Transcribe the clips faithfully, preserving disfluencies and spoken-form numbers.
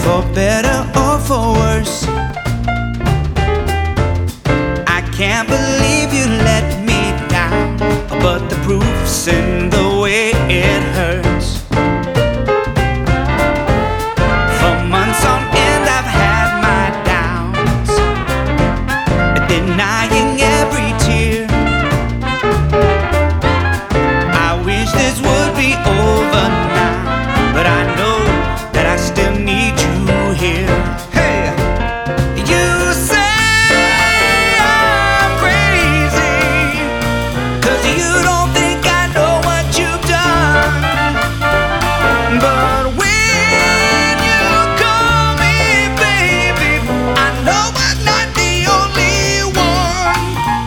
for better or for worse. I can't believe you let me down, but the proof's in the way it hurts. For months on end I've had my downs, denying every tear. I wish this would be over now, but I know that I still need you here. Hey, you say I'm crazy, 'cause you don't think I know what you've done. But when you call me baby, I know I'm not the only one.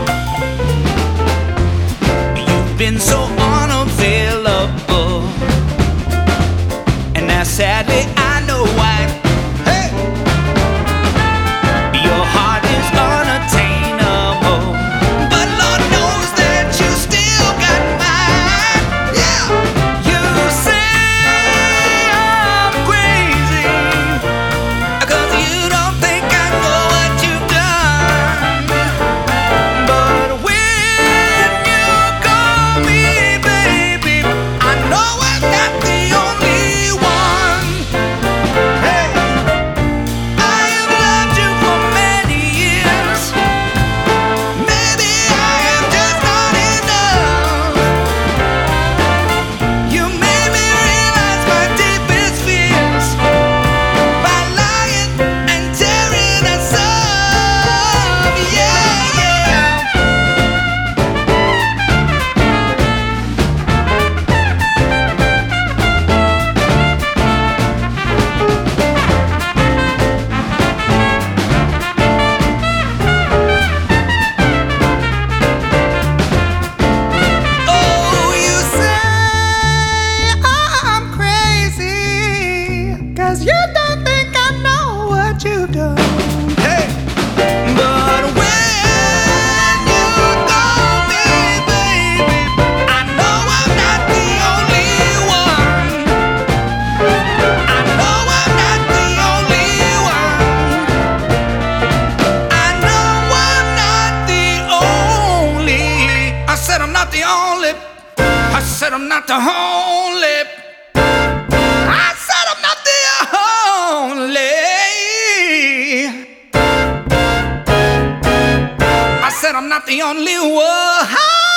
You've been so unavailable, and now sadly I know why. Hey, your heart is unattainable, but Lord knows that you still got mine. Yeah, you say I'm crazy, 'cause you don't think I know what you've done. But when you call me baby, I know I'm not the only one. Hey, I have loved you for many years. Maybe I am just not enough. You made me realize my deepest fears by lying and tearing us up. Yeah, yeah. Oh, you say I'm crazy, 'cause you don't think I know what you've done. Hey, but when you call me baby, I know I'm not the only one. I know I'm not the only one. I know I'm not the only. I said I'm not the only. I said I'm not the only. I said I'm not the only. I said I'm not the only one.